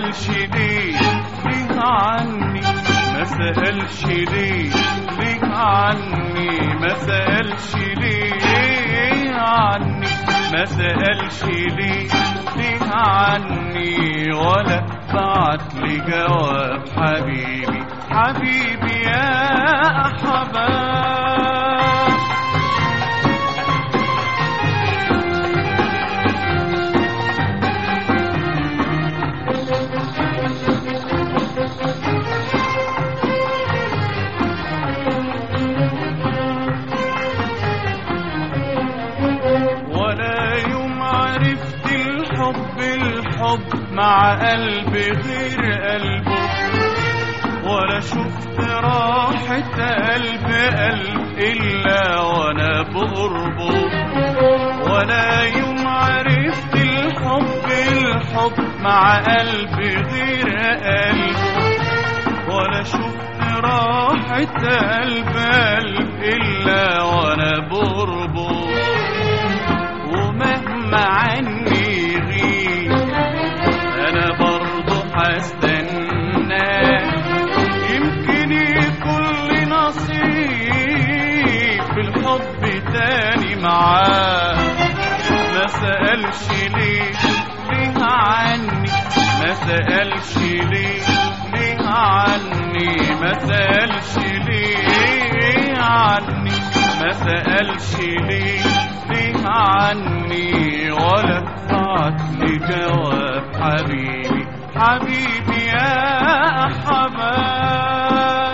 سألش ليه عني، ما سألش ليه عني، ما سألش ليه عني، ما سألش ليه عني، ولا بعت لي جواب. حبيبي حبيبي يا أحباب. الحب مع قلب غير قلبه، ولا شفت راحة قلب إلا وأنا بقربه، ولا يوم عرفت الحب مع قلب غير قلب، ولا شفت راحة قلب إلا وأنا بقربه. ومهما عني أنا برضو هستناك، يمكن يكون لي نصيب في الحب تاني معاك. ما سألش ليه عني، ما سألش ليه عني، ما سألش ليه عني، ما سألش ليه عني، ولا بعت لي جواب. حبيبي حبيبي يا أحباب.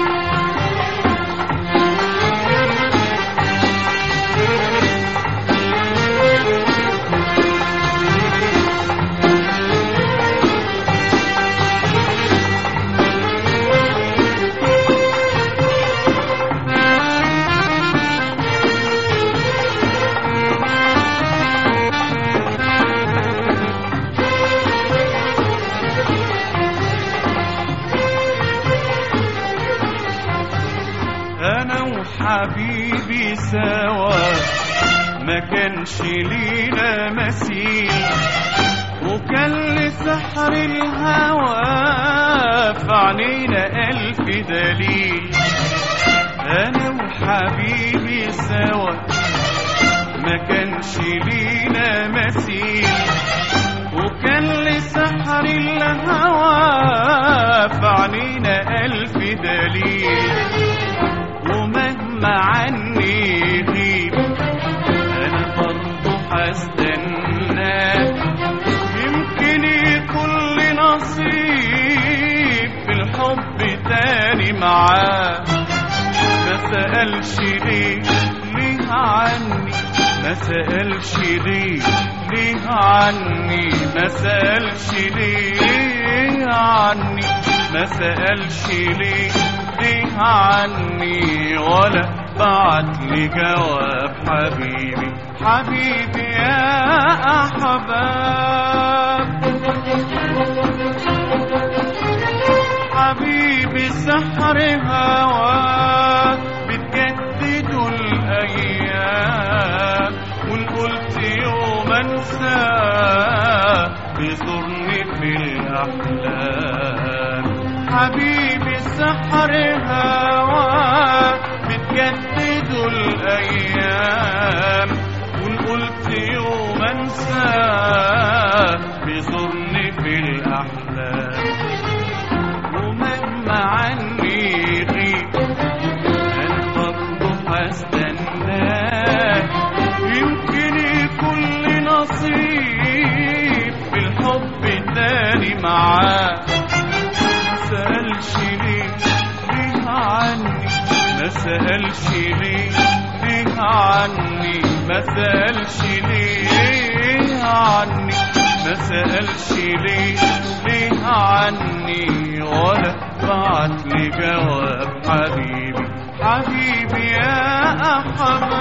حبيبي سوا ما كانش لينا مثيل، وكان لسحر الهوى في عينينا ألف دليل. أنا وحبيبي سوا ما كانش لينا مثيل، وكان لسحر الهوى في عينينا ألف دليل. ومهما عني غيب أنا برضو هستناك، يمكن يكون لي نصيب في الحب تاني معاك. ما سألش ليه عني، ما سألش ليه عني، ما سألش ليه عني، ما سألش ليه عني، ولا بعت لي جواب. حبيبي حبيبي يا أحباب. حبيبي سحر هواك بتجدد الأيام، وإن قلت يوم أنساه بيزورني في الأحلام. حبيبي سحر هواك بتجدد الأيام، وإن قلت يوم أنساه بيزورني في الأحلام. ومهما عني غيب أنا برضو هستناك، يمكن يكون لي نصيب في الحب تاني معاك. ما سألش ليه عني، ما سألش ليه عني، ما سألش ليه عني، ما سألش ليه عني، ولا بعت لي جواب. حبيبي حبيبي يا أحباب.